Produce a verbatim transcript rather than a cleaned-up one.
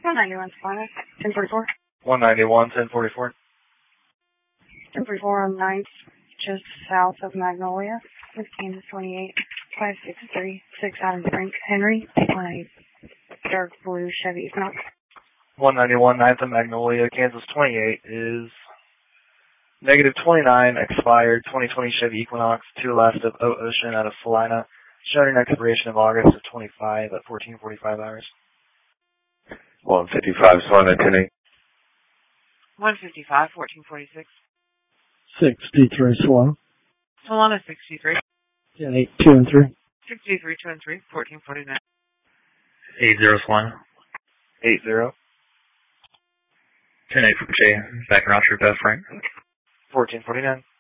one ninety-one, Savannah, ten forty-four. one ninety-one, ten forty-four. ten forty-four on ninth, just south of Magnolia, with Kansas twenty-eight, five six three, six Adam Frank Henry, on a dark blue Chevy Equinox. one ninety-one, ninth of Magnolia, Kansas twenty-eight is negative twenty-nine, expired twenty twenty Chevy Equinox, two left of O Ocean out of Salina, showing an expiration of August of twenty-five at fourteen forty-five hours. one fifty-five, Salina, ten eight. one fifty-five, fourteen forty-six. sixty-three, Salina. Salina, sixty-three. ten eight, two and three. sixty-three, two and three, fourteen forty-nine. eight zero, Salina. eight zero. ten eight from Jay, back in Roger, Beth Frank. fourteen forty-nine.